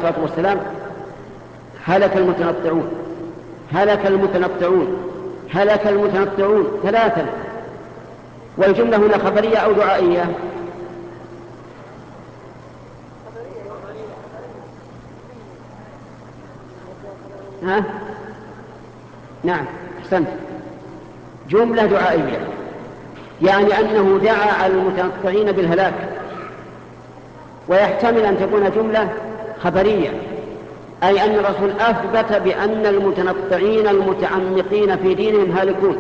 الصلاة والسلام: هلك المتنطعون، هلك المتنطعون، هلك المتنطعون 3. والجملة هنا خبرية أو دعائية؟ ها؟ نعم، أحسنت، جملة دعائية، يعني أنه دعا على المتنطعين بالهلاك. ويحتمل أن تكون جملة خبرية، أي أن الرسول أثبت بأن المتنطعين المتعمقين في دينهم هالكون.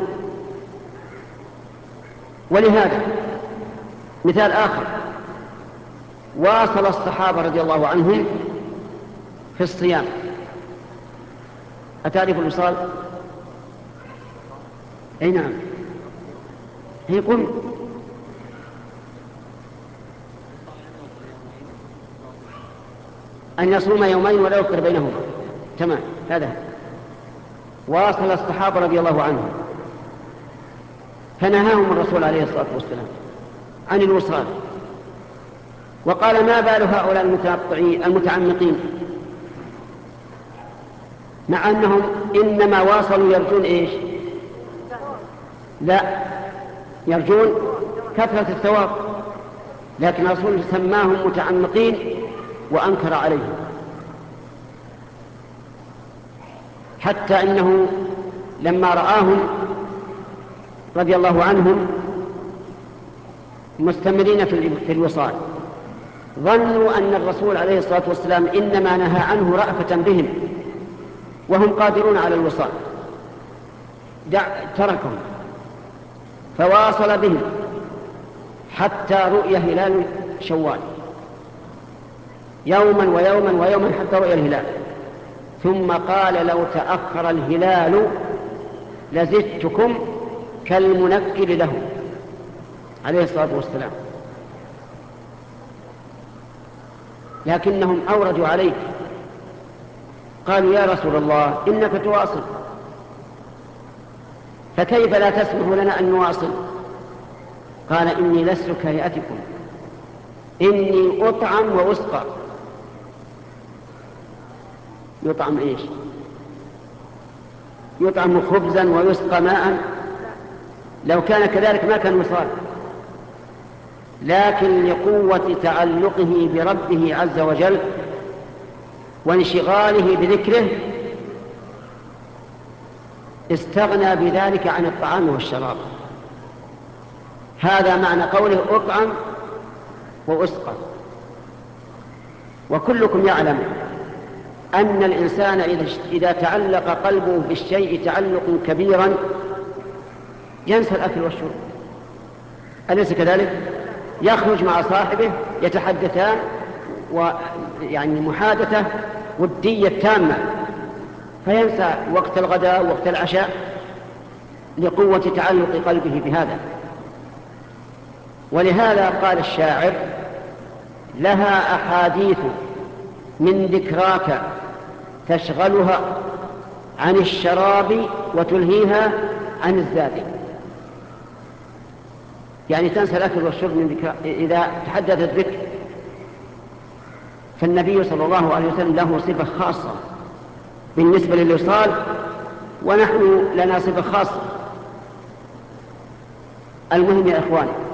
ولهذا مثال آخر: واصل الصحابة رضي الله عنهم في الصيام. أتعرف الوصال؟ أي نعم، هي قم. أن يصوم يومين ولا يفطر بينهما. تمام، هذا. واصل الصحابة رضي الله عنهم، فنهاهم الرسول عليه الصلاة والسلام عن الوصال، وقال: ما بال هؤلاء المتعمقين، مع أنهم إنما واصلوا يرجون إيش؟ لا، يرجون كثرة الثواب، لكن الرسول سماهم متعمقين وأنكر عليهم، حتى إنه لما رآهم رضي الله عنهم مستمرين في الوصال ظنوا أن الرسول عليه الصلاة والسلام إنما نهى عنه رأفة بهم وهم قادرون على الوصال، تركهم فواصل بهم حتى رؤي هلال شوال، يوما ويوما ويوما حتى رؤي الهلال، ثم قال: لو تأخر الهلال لزدتكم كالمنكر له عليه الصلاة والسلام. لكنهم أوردوا عليه، قالوا: يا رسول الله إنك تواصل، فكيف لا تسمح لنا أن نواصل؟ قال: إني لست كهيئتكم، إني أطعم وأسقى. يطعم إيش؟ يطعم خبزا ويسقى ماء، لو كان كذلك ما كان وصال، لكن لقوة تعلقه بربه عز وجل وانشغاله بذكره استغنى بذلك عن الطعام والشراب. هذا معنى قوله: أطعم وأسقى. وكلكم يعلم أن الإنسان إذا تعلق قلبه بالشيء تعلق كبيرا ينسى الأكل والشرب، أليس كذلك؟ يخرج مع صاحبه يتحدثان، ويعني محادثة ودية تامة، فينسى وقت الغداء ووقت العشاء لقوة تعلق قلبه بهذا. ولهذا قال الشاعر: لها أحاديث من ذكراك تشغلها عن الشراب وتلهيها عن الزاد. يعني تنسى الأكل والشرب من ذكر إذا تحدثت بك. فالنبي صلى الله عليه وسلم له صفة خاصة بالنسبة للوصال، ونحن لنا صفة خاصة. المهم يا إخواني،